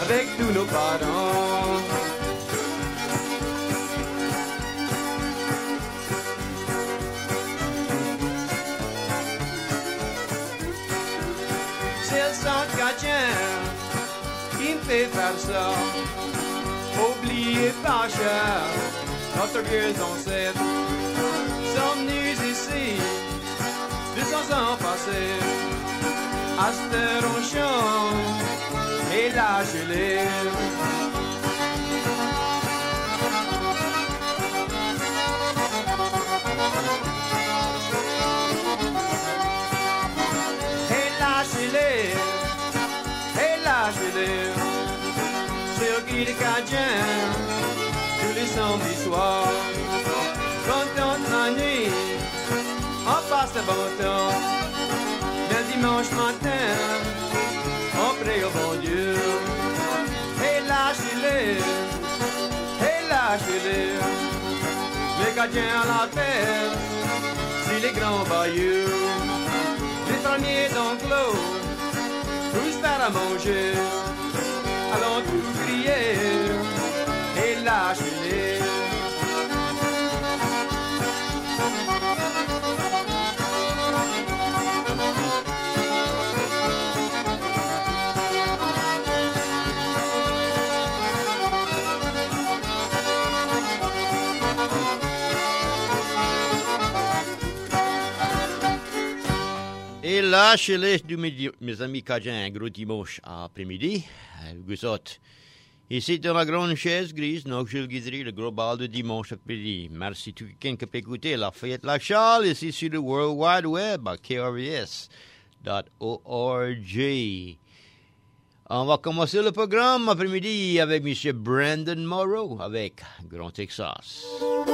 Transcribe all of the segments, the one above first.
avec tous nos parents. C'est le sang chrétien qui me fait faire ça. Oubliez pas cher notre vieux ancêtre. Sommes venus ici 200 ans passés. À cette heure on chante et lâchez-les. Et lâchez-les, et lâchez-les. Sur qui les Cadiens, tous les samedis soirs. Quand on la nuit, on passe le bon temps. Le dimanche matin, on prie au bon Dieu. Et lâchez-les, et lâchez-les. Les Cadiens à la terre, si les grands bayous. Les fermiers d'enclos, tous faire à manger. Allons tout crier, et lâchez-les. Et là, chez mes amis Cajuns, un gros dimanche après-midi, vous autres. Ici, dans la grande chaise grise, donc Jules Guidry, le gros bal de dimanche après-midi. Merci tout quelqu'un qui peut écouter la fête La Charles, ici sur le World Wide Web à krvs.org. On va commencer le programme après-midi avec M. Brandon Morrow, avec Grand Texas.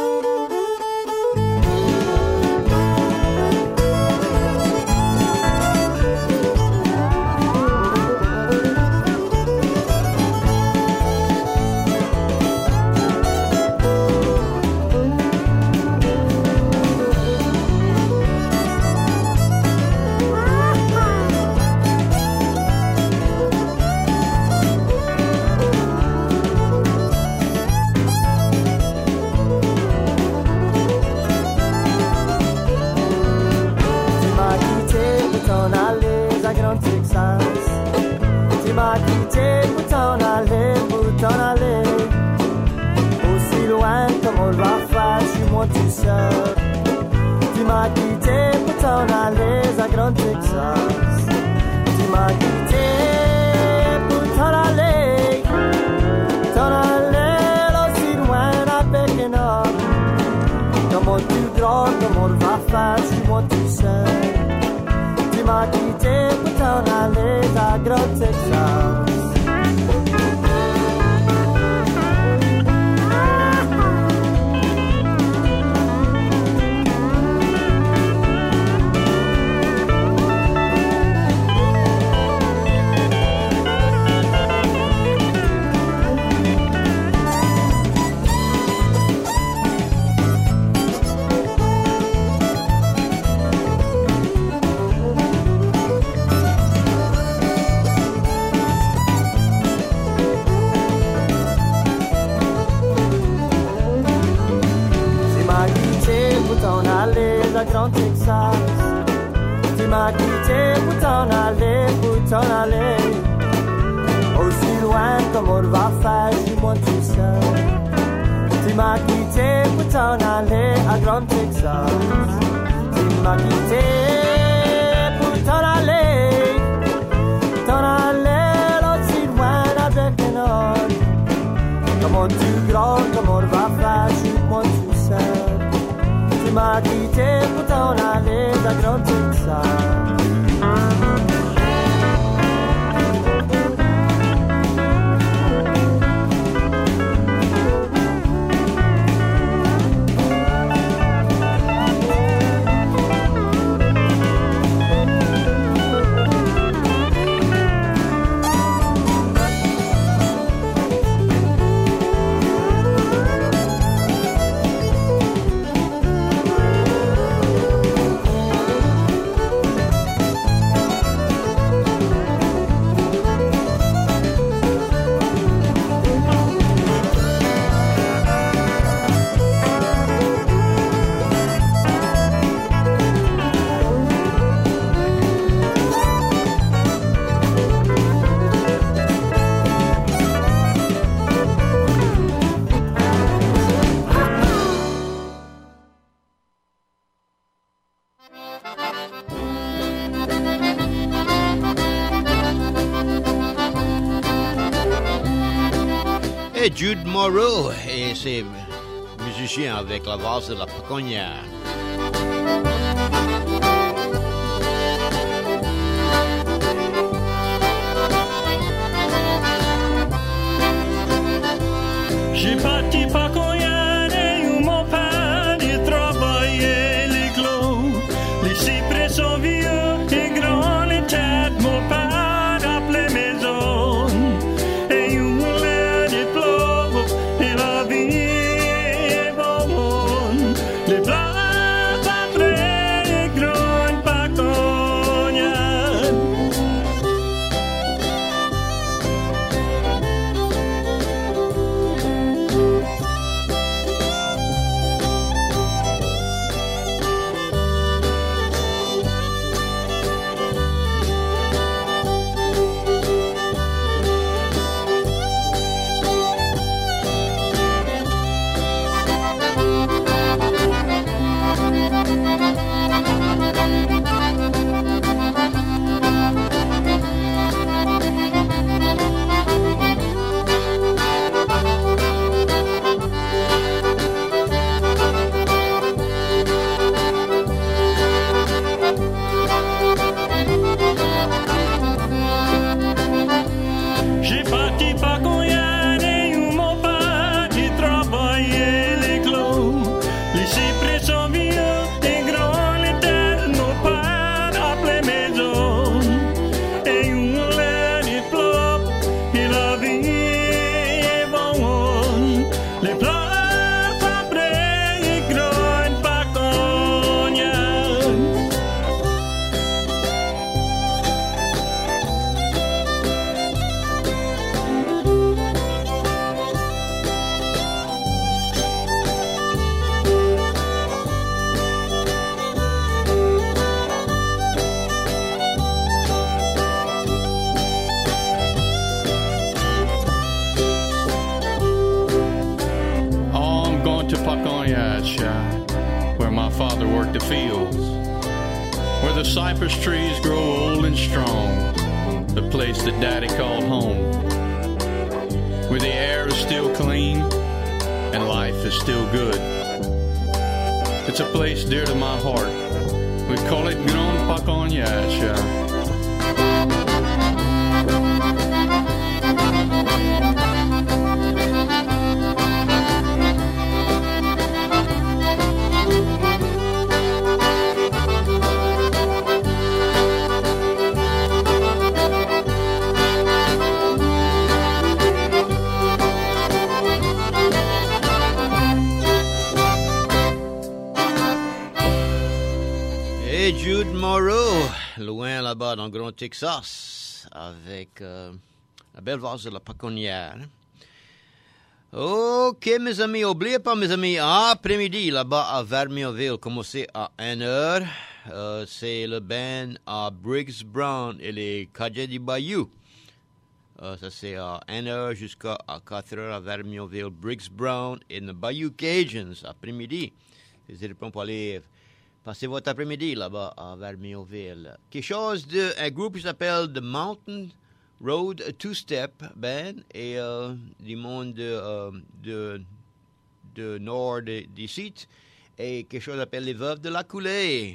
Tu m'as quitté pour t'en aller à Grand Texas. Tu m'as quitté pour t'en aller aussi loin avec un homme. Comment tu grand, comment on va faire, je suis moi tout seul. Tu m'as quitté pour t'en aller à Grand Texas. Grand Texas. Tu m'as quitté pour t'en aller aussi loin comme on va faire, je suis moi tout seul. Tu m'as quitté pour t'en aller à Grand Texas. Tu m'as quitté pour t'en aller aussi loin avec un homme. Comment tu grand, comment on va faire, je suis moi tout seul. Tu m'as quitté pour t'en aller à Grand Texas. Et Jude Morrow et ses musiciens avec la valse de la Paconnière. J'ai parti Paconnière et où mon père il travaillait les clous. Les cyprès sont vieux et grands, les têtes mon père appelait maison. Et où l'air des plots et la vie est bonne. Les plats après les grandes Paconnière. J'ai parti Paconnière et où mon père il travaillait les clous. Les cyprès sont vieux et grands, les terres mon père appelait maison. Et où l'air il pleut et la vie est bonne. Les plats après les grandes Paconnière. Oh, I'm going to Paconnière, where my father worked the fields, where the cypress trees grow old and strong, the place that Daddy called home, where the air is still clean and life is still good. It's a place dear to my heart. We call it Grande Paconnière. Et Jude Morrow, loin là-bas dans le Grand Texas, avec la belle valse de la Paconnière. Ok, mes amis, oubliez pas, mes amis, après-midi, là-bas à Vermionville, commencé à 1h, c'est le band à Briggs Brown et les Cadieux du Bayou. Ça, c'est à 1h jusqu'à 4h à Vermionville, Briggs Brown et le Bayou Cajuns, après-midi. N'hésitez pas pour aller passer votre après-midi là-bas à Vermionville. Quelque chose un groupe qui s'appelle The Mountain Road Two-Step Band et du monde de nord d'ici et quelque chose s'appelle Les Veuves de la Coulée.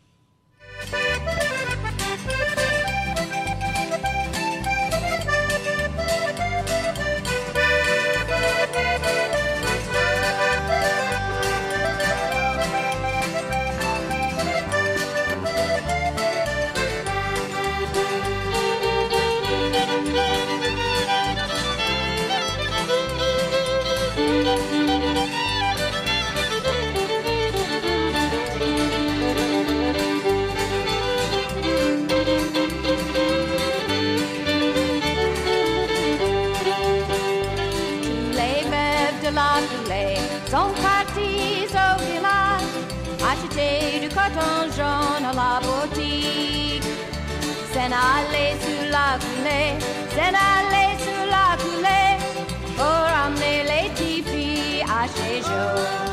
Sont partis au village acheter du coton jaune à la boutique. S'en aller sur la coulée, s'en aller sur la coulée pour ramener les petites filles à chez Joe.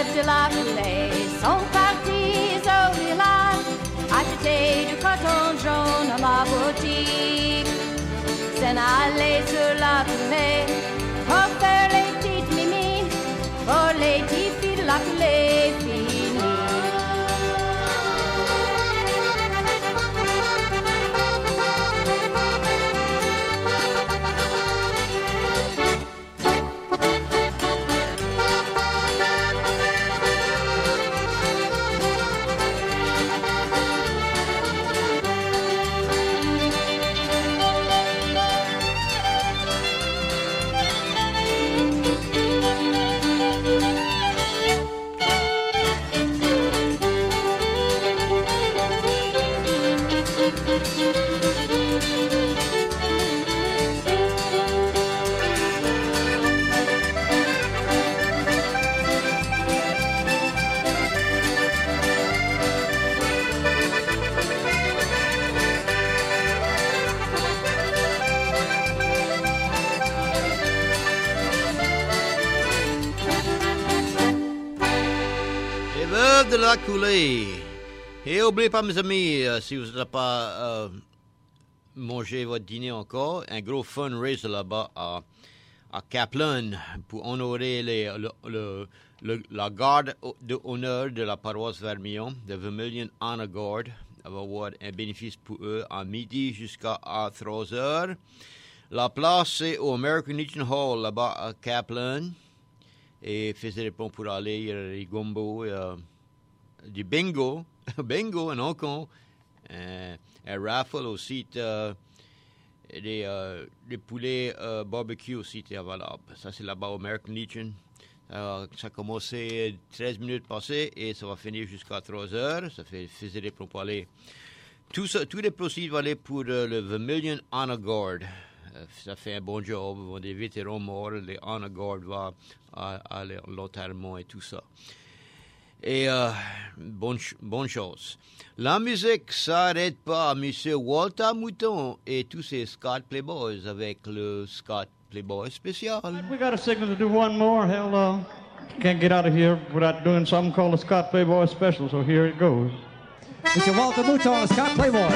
veuves de la coulée sont parties au village acheter du coton jaune à la boutique. S'en aller sur la coulée pour faire les petites mimines, pour les petites filles de la coulée finie. De la coulée. Et n'oubliez pas, mes amis, si vous n'avez pas mangé votre dîner encore, un gros fundraiser là-bas à Kaplan pour honorer la garde d'honneur de la paroisse Vermillon, de Vermilion Honor Guard. Ça va avoir un bénéfice pour eux à midi jusqu'à 3 heures. La place, c'est au American Legion Hall là-bas à Kaplan. Et faisait les plans pour aller, il y a des gombo, du bingo, bingo en Hong Kong, un raffle aussi, des poulets barbecue aussi était valable. Ça, c'est là-bas au American Legion. Ça a commencé 13 minutes passées et ça va finir jusqu'à 3 heures. Ça faisait des plans pour aller. Tous les proceeds vont aller pour le Vermilion Honor Guard. Ça fait un bon job. Des vétérans morts, les Honor Guard vont à l'enterrement et tout ça. Et bonne chose. La musique s'arrête pas. Monsieur Walter Mouton et tous ces Scott Playboys avec le Scott Playboy spécial. We got a signal to do one more. Hell, can't get out of here without doing something called the Scott Playboy Special, so here it goes. Monsieur Walter Mouton, le Scott Playboy.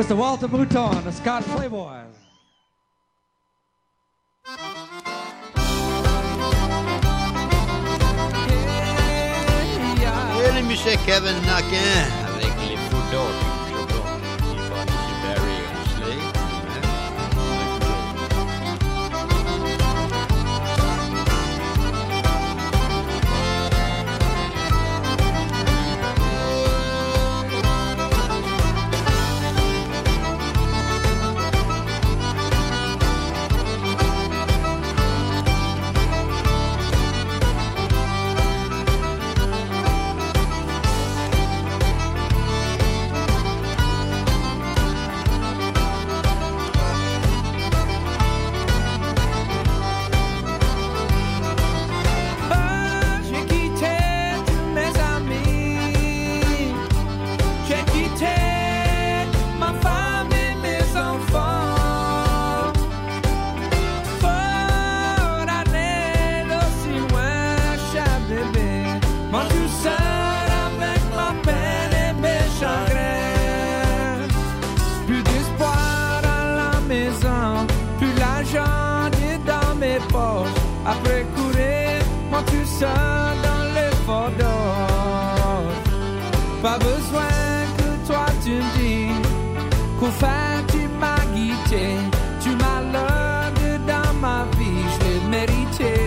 Mr. Walter Mouton, the Scott Playboys. Et le monsieur Kevin Naquin avec les photos du Chocolat qui va M. Barry Ansley. Après courir, moi tout seul dans le fort d'or. Pas besoin que toi tu me dis qu'au fait tu m'as guidé. Tu m'as l'heure dans ma vie, je l'ai mérité.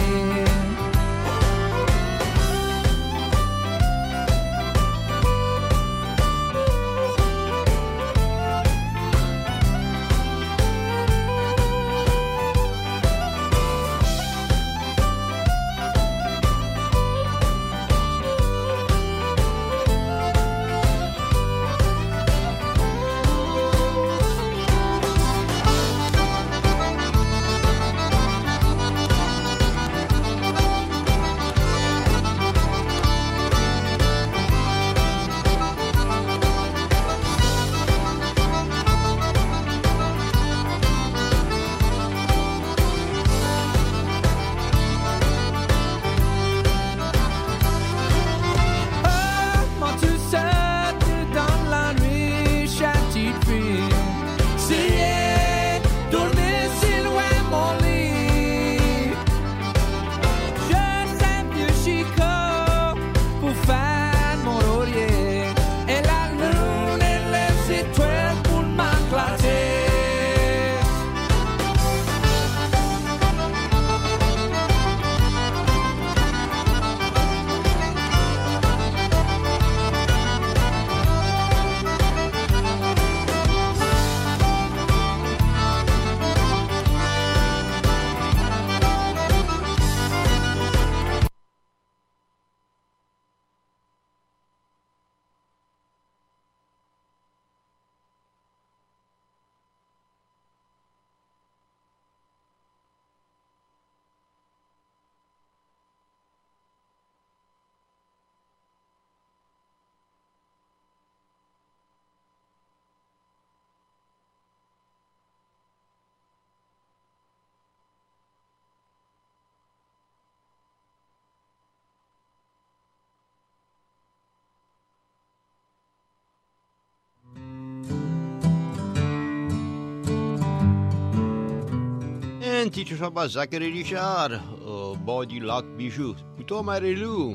Teacher Shabbat Zachary Richard au bord du lac Bijou. Plutôt Marie-Lou.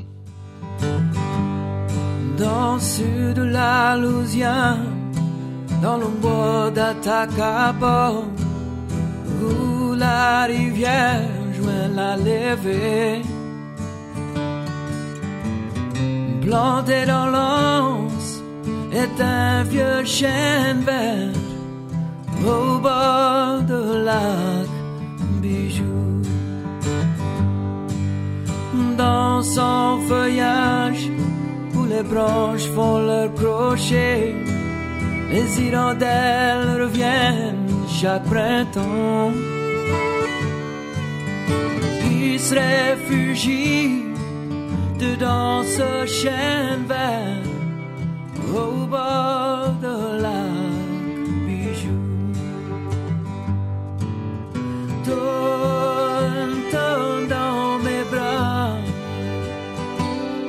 Dans le sud de la Louisiane, dans le bois d'Atacama, où la rivière joint la levée, planté dans l'anse est un vieux chêne vert au bord de lac Bijou. Dans son feuillage où les branches font leur crochet, les hirondelles reviennent chaque printemps. Ils se réfugient dedans ce chêne vert au bord de lac Bijou. Tourne, tourne dans mes bras,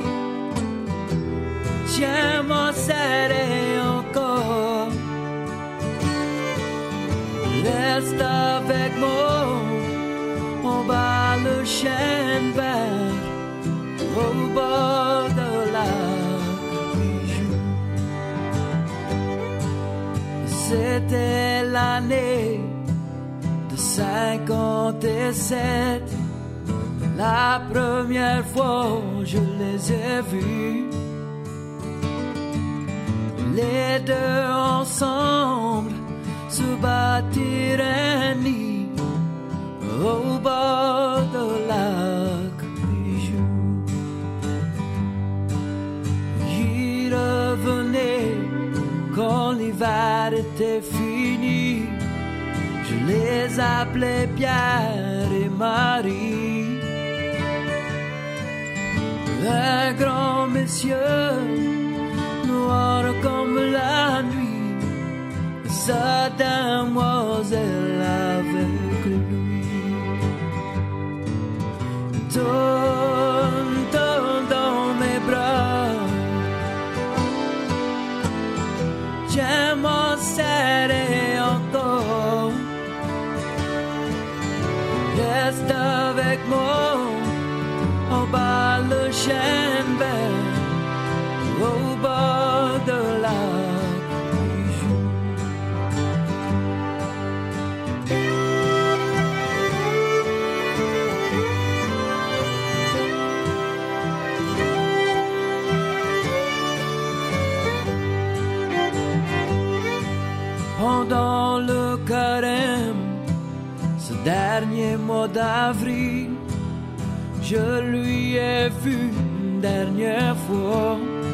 tiens-moi serré encore, Reste avec moi, on bat le chêne vert au bord de la Bijou. C'était l'année de 57, la première fois je les ai vus. Les deux ensemble se bâtir un nid au bord de lac Bijou. Ils revenaient quand l'hiver était fini. Je les appelais Pierre et Marie. Un grand monsieur, noir comme la nuit, sa demoiselle avec lui. Tourne, tourne dans mes bras, j'aime m'en serrer encore. Reste avec moi, on bat le chêne vert au bord de la Bijou. Pendant le carême, ce dernier mois d'avril, je lui ai vu une dernière fois.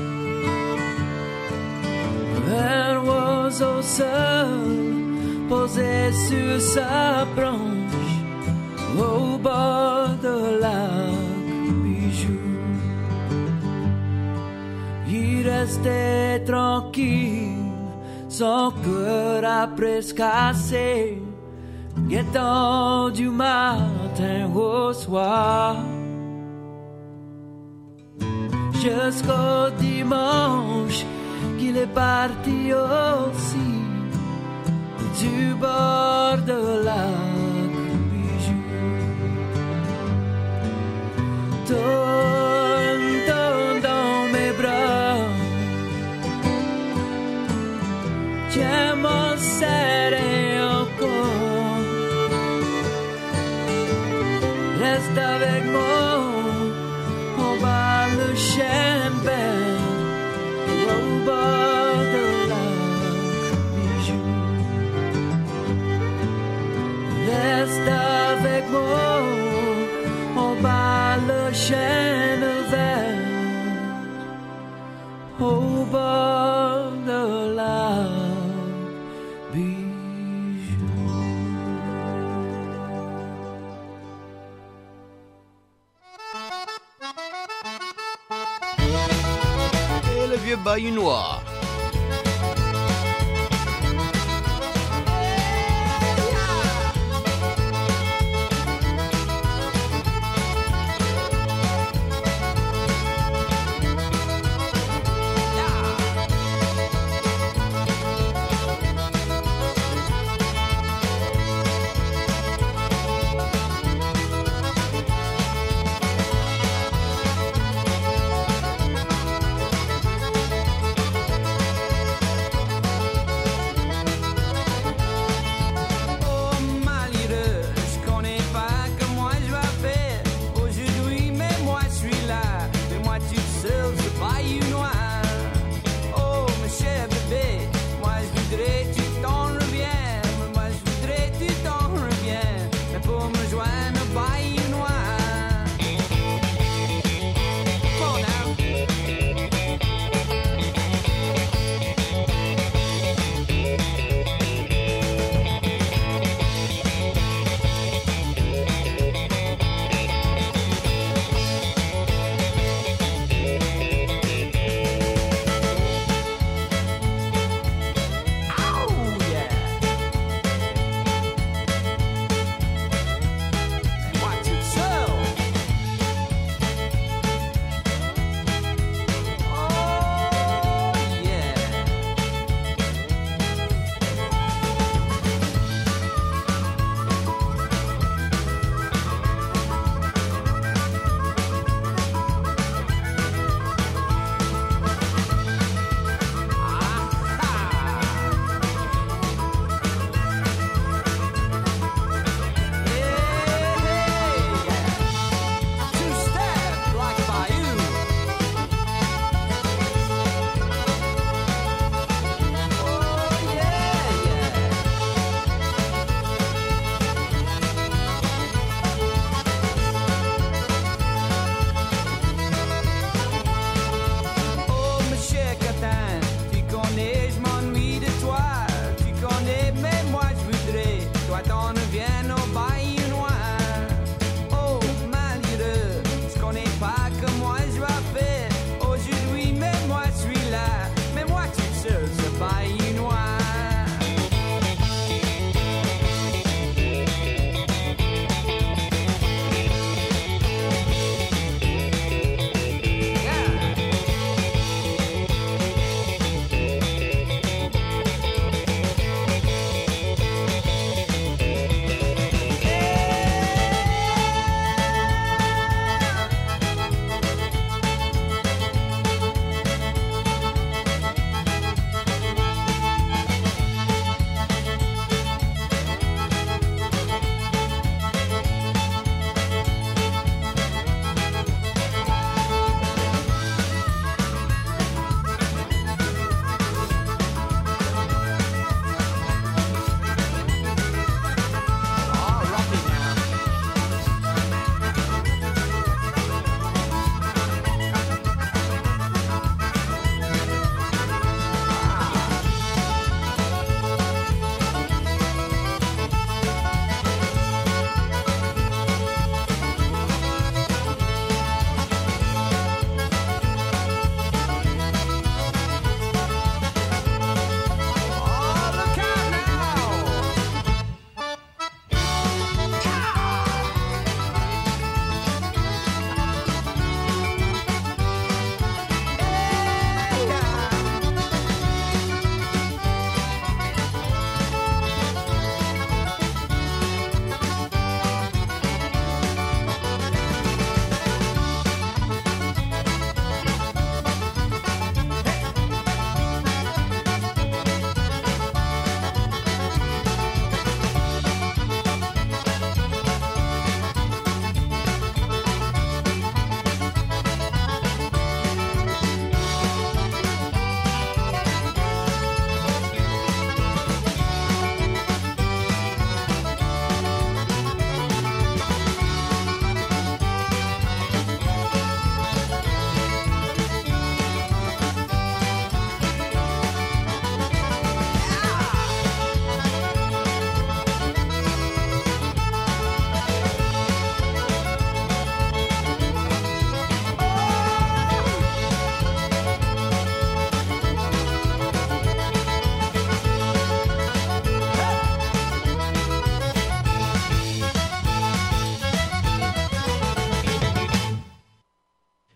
Un oiseau seul posé sur sa branche au bord de lac Bijou. Il restait tranquille, son cœur a presque cassé, guettant du matin au soir. Jusqu'au dimanche qu'il est parti aussi du bord de lac Bijou. Tourne, tourne dans mes bras, tiens m'en serrer encore. Reste avec moi, on bat le chêne vert au bord de lac Bijou. Reste avec moi, on bat le chêne vert au bord de lac Bijou. Et le vieux Bayou Noir.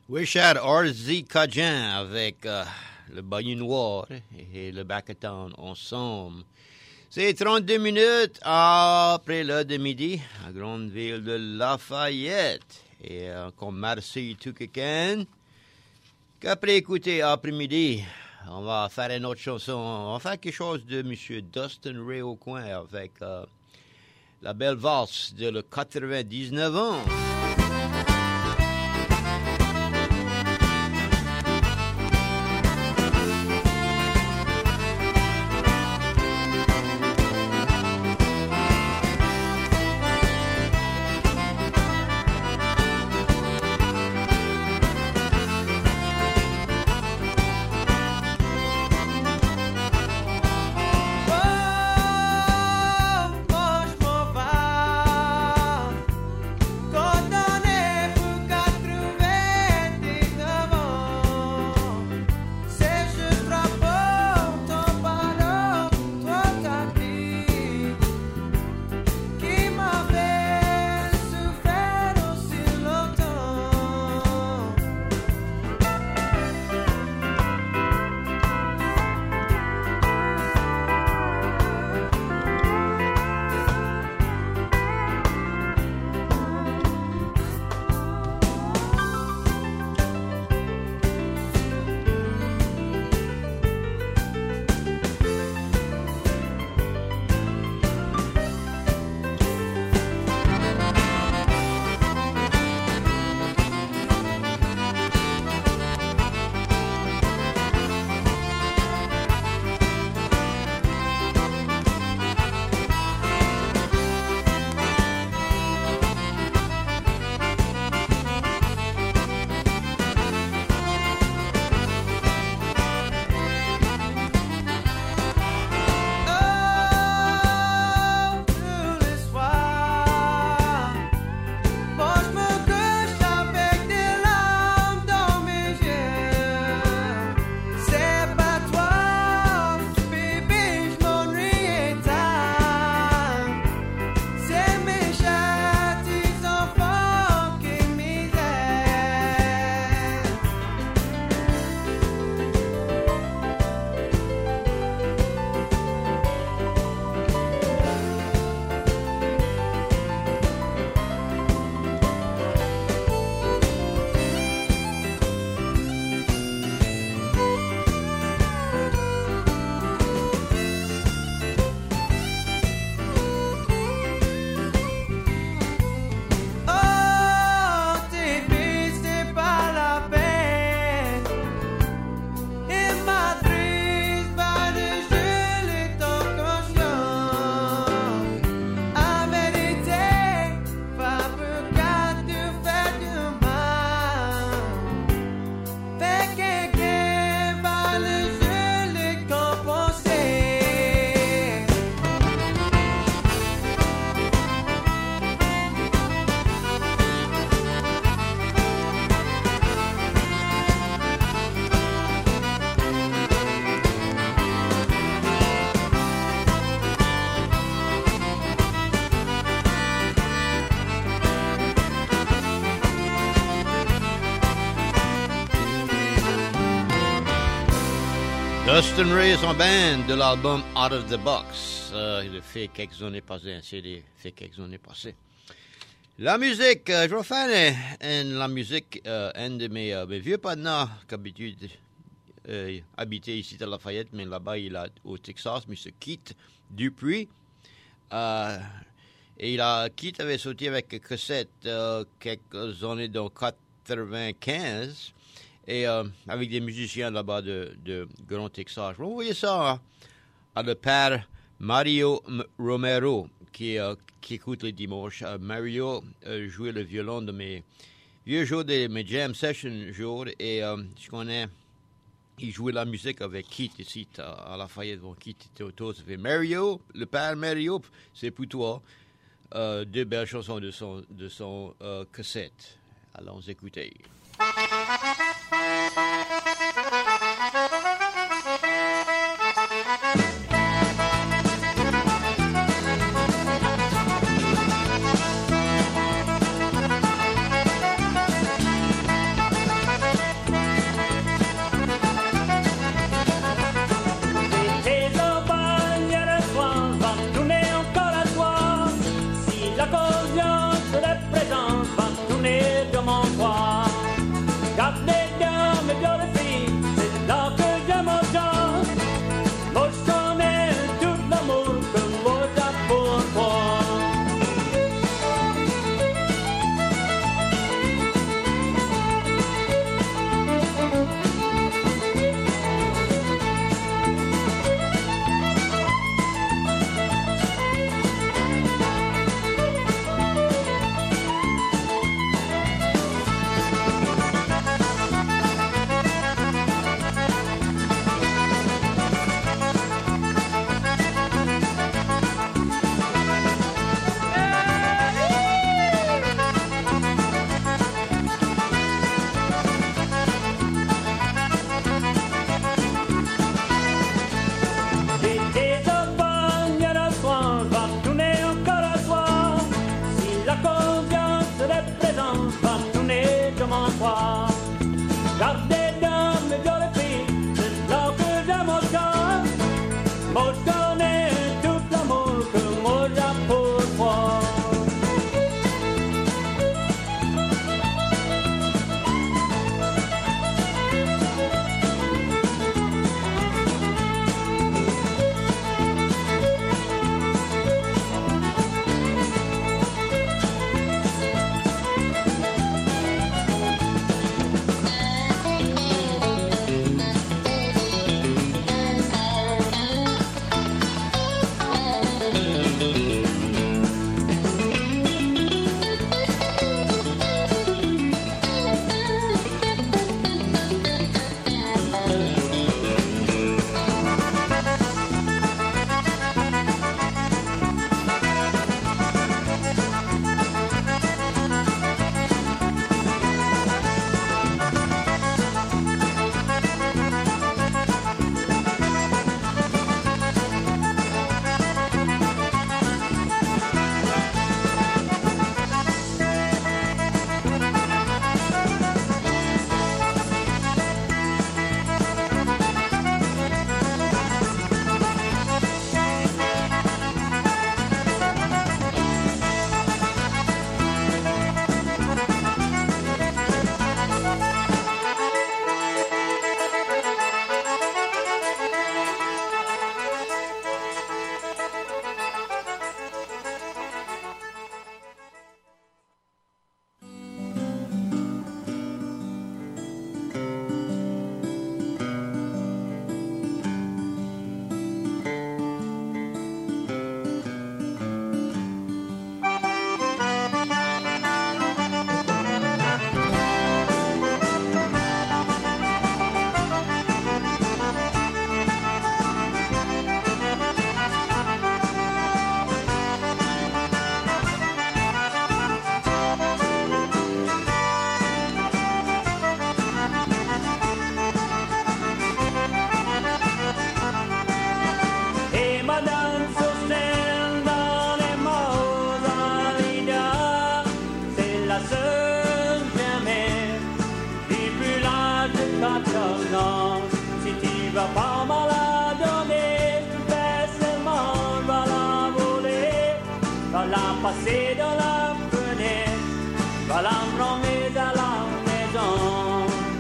Richard R.Z. Cajun avec le Bayou Noir et le Bacaton ensemble. C'est 32 minutes après l'heure de midi, à grande ville de Lafayette. Et comme merci tout quelqu'un, qu'après écouter après-midi, on va faire une autre chanson. On va faire quelque chose de M. Dustin Ray au coin avec la belle valse de le 99 ans. Dustin Ray et son band de l'album Out of the Box. Il a fait quelques années passées, un CD fait quelques années passées. La musique, je vais faire la musique, un de mes vieux partenaires qu'habitude habitait ici à Lafayette, mais là-bas il est au Texas, M. Keith Dupuis. Et Keith avait sorti avec cassette quelques années dans 95. Et avec des musiciens là-bas de Grand Texas. Je vais envoyer ça à le père Mario Romero, qui écoute les dimanches. Mario jouait le violon de mes vieux jours, de mes jam session jours, et je connais, il jouait la musique avec Keith ici à Lafayette. Bon, Keith était autour, ça fait Mario, le père Mario, c'est pour toi. Deux belles chansons de son cassette. Allons écouter. va la passer dans la fenêtre, va la promener à la maison.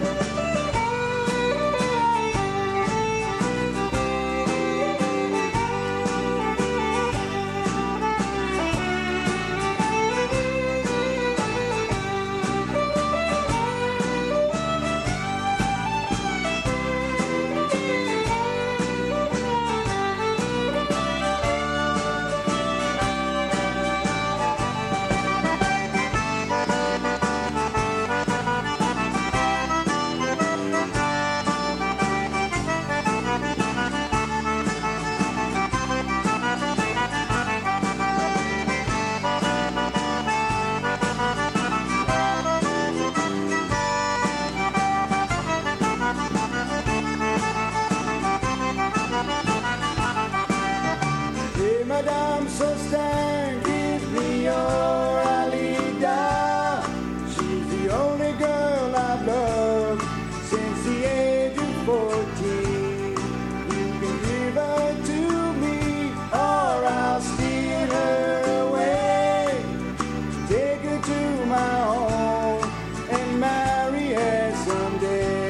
Madame Sostin, give me your Alida. She's the only girl I've loved since the age of 14. You can give her to me or I'll steal her away. Take her to my home and marry her someday.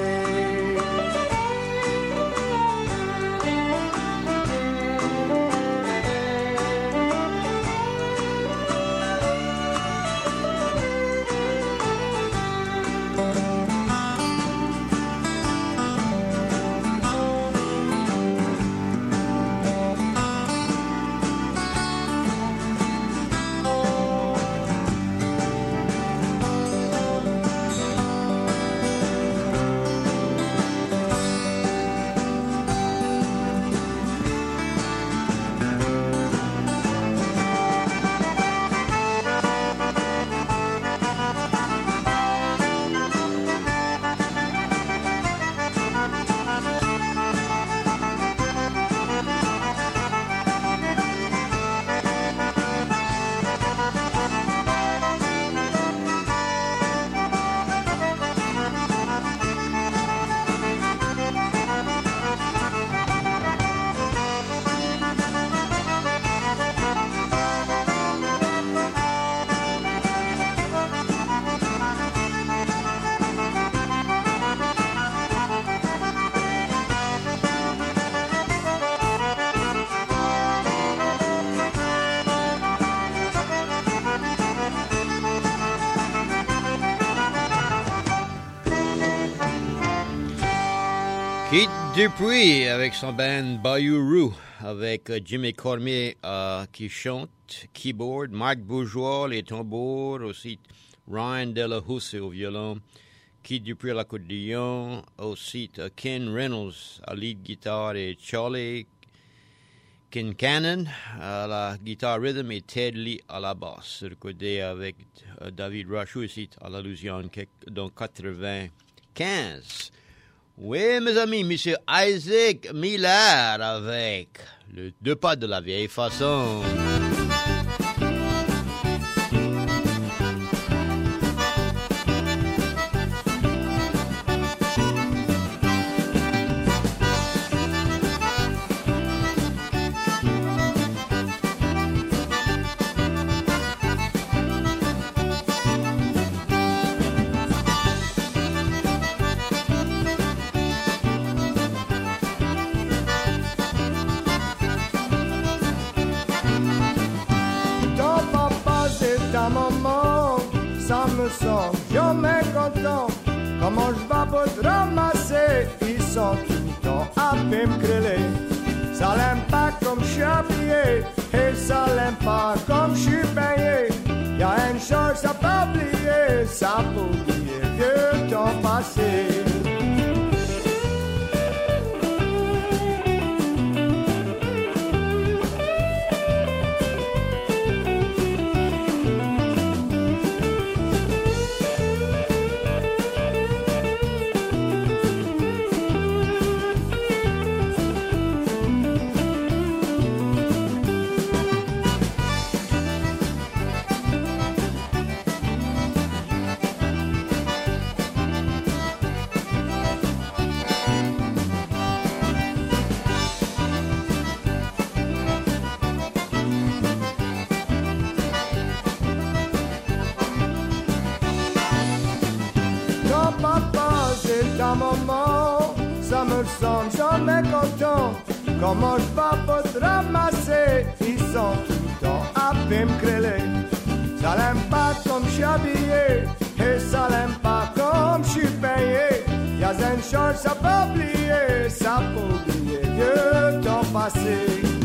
Keith Dupuis avec son band Bayou Roo, avec Jimmy Cormier qui chante, keyboard, Marc Bourgeois, les tambours, aussi Ryan Delahousse au violon, Keith Dupuis à l'accordéon, aussi Ken Reynolds à lead guitare et Charlie Kincannon à la guitare rhythm et Ted Lee à la basse, recordé avec David Rush aussi à la Louisiane dans 95. Oui, mes amis, Monsieur Isaac Miller avec le deux pas de la vieille façon. Sont jamais contents. Comment je vais pas te ramasser? Ils sont tout le temps à me grêler. Ça l'aime pas comme je suis habillé et ça l'aime pas comme je suis payé. Y'a une chose ça peut oublier, ça peut oublier vieux temps passé. papa, c'est un moment, ça me semble jamais content. Comment je vais pas te ramasser, ils sont tout le temps à me créler. Ça l'aime pas comme je suis habillé, et ça l'aime pas comme je suis payé. Y'a une chose ça peut oublier, ça peut oublier le temps passé.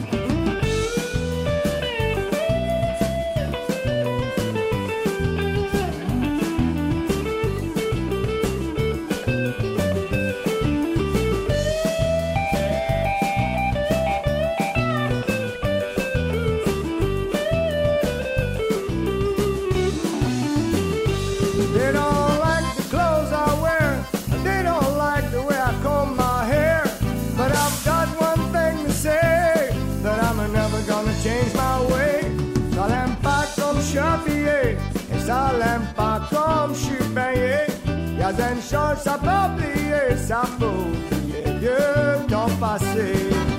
Ça l'aime pas comme je suis payé. Y'a une chose ça peut oublier, ça peut oublier le temps passé.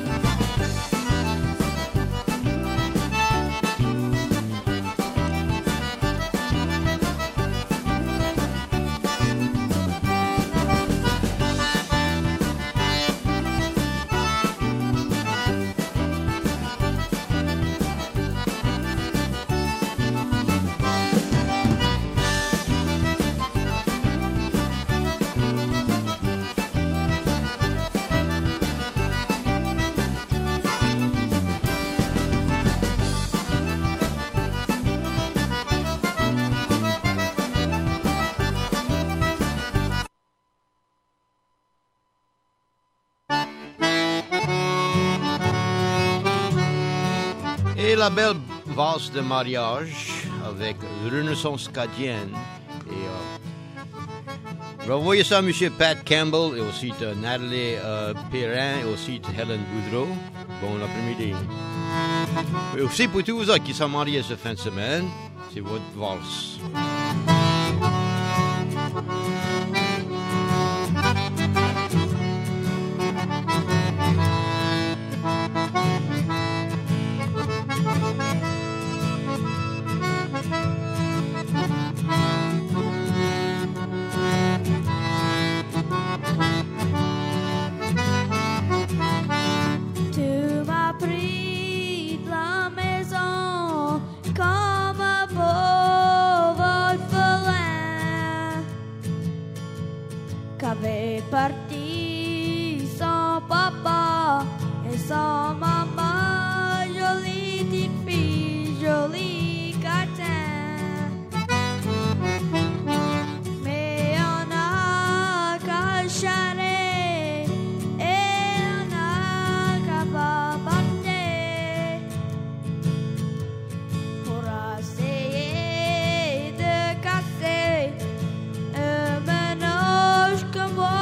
Et la belle valse de mariage avec Renaissance Cadienne. Et revoyez ça à M. Pat Campbell et aussi de Nathalie Perrin et aussi de Helen Boudreau. Bon après-midi. Et aussi pour tous ceux qui sont mariés ce fin de semaine, c'est votre valse. Parti sans papa et sans maman, jolie petite fille, jolie catin. Mais on a qu'à charrer et on a qu'à pas partir pour essayer de casser un ménage que moi.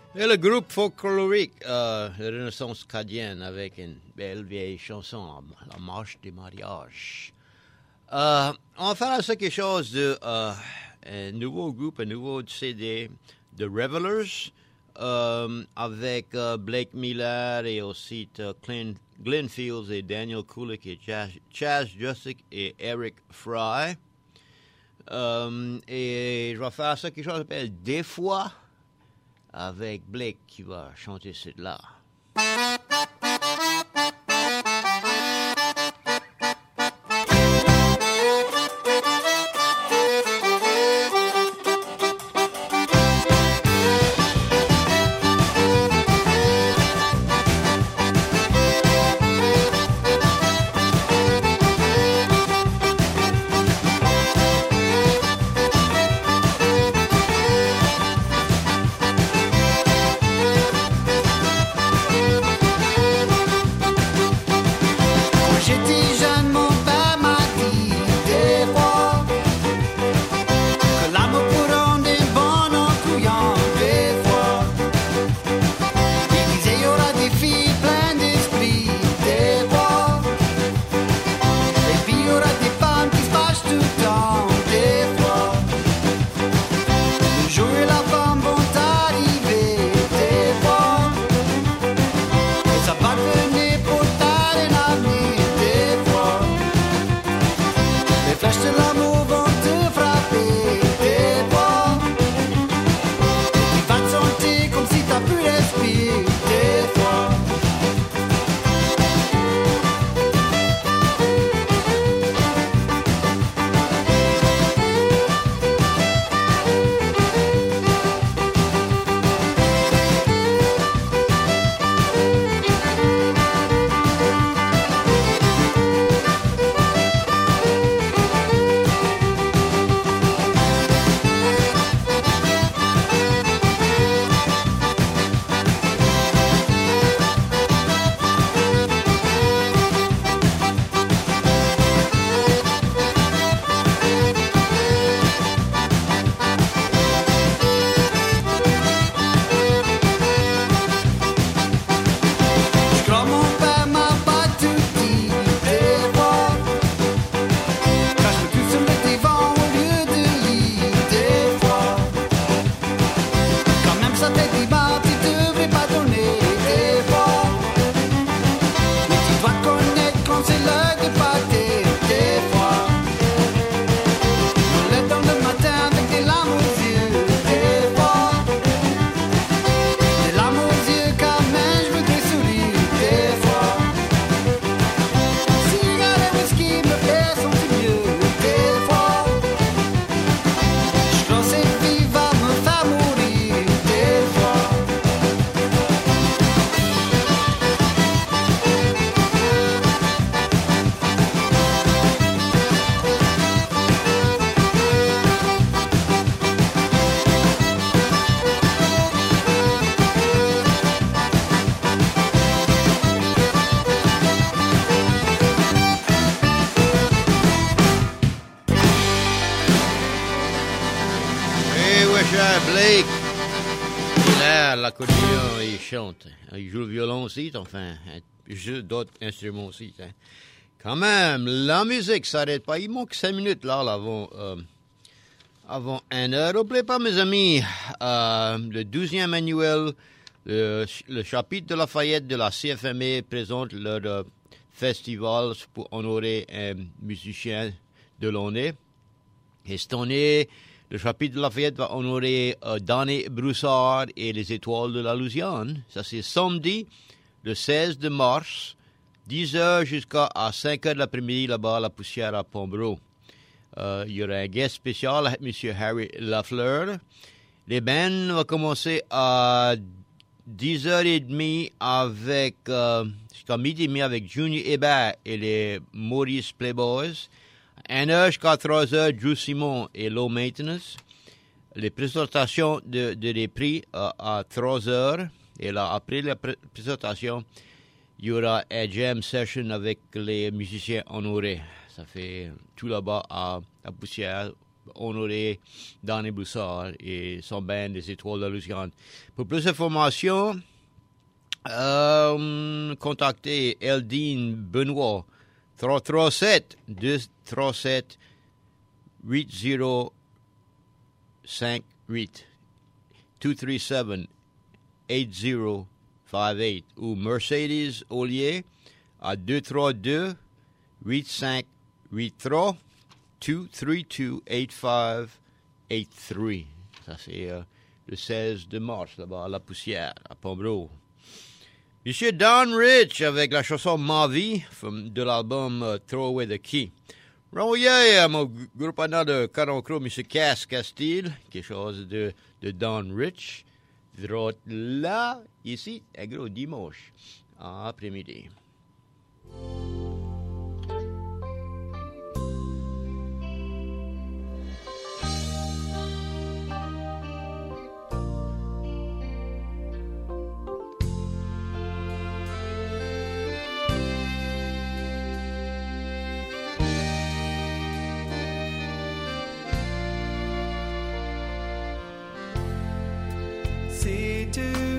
Et le groupe folklorique, la Renaissance acadienne, avec une belle vieille chanson, La marche des mariages. On va faire ça quelque chose de un nouveau groupe, un nouveau CD de Revelers, avec Blake Miller et aussi Glenn Fields et Daniel Kulik et Chaz Justick et Eric Fry. Et je vais faire ça quelque chose qui s'appelle Des fois, avec Blake qui va chanter celle-là. Blake, il a l'accordéon, il chante. Il joue le violon aussi, enfin, il joue d'autres instruments aussi. Hein. Quand même, la musique s'arrête pas. Il manque 5 minutes là avant 1 heure. N'oubliez pas, mes amis, le 12e annuel, le chapitre de Lafayette de la CFME présente leur festival pour honorer un musicien de l'année. Et cette année, le chapitre de Lafayette va honorer Danny Broussard et les Étoiles de la Louisiane. Ça, c'est samedi, le 16 de mars, 10h jusqu'à 5h de l'après-midi, là-bas, à la Poussière à Pombro. Il y aura un guest spécial avec M. Harry Lafleur. Les bands vont commencer à 10h30 avec, jusqu'à midi et demi avec Junior Hébert et les Maurice Playboys. 1h jusqu'à 3h, Drew Simon et Low Maintenance. Les présentations des prix à 3h. Et là, après la présentation, il y aura un jam session avec les musiciens honorés. Ça fait tout là-bas à Poussière, honorer Danny Boussard et son band des Étoiles de Louisiane. Pour plus d'informations, contactez Eldine Benoît 337-237-8058 237-8058 ou Mercedes Ollier à 232-8583 232-8583. Ça, c'est le 16 de mars, là-bas, à La Poussière, à Pombro. Monsieur Don Rich avec la chanson Ma Vie de l'album Throw Away the Key. Renvoyez à mon groupe de Caron-Croix, Monsieur Cass Castile, quelque chose de Don Rich. Là, ici, un gros dimanche après-midi. Si tu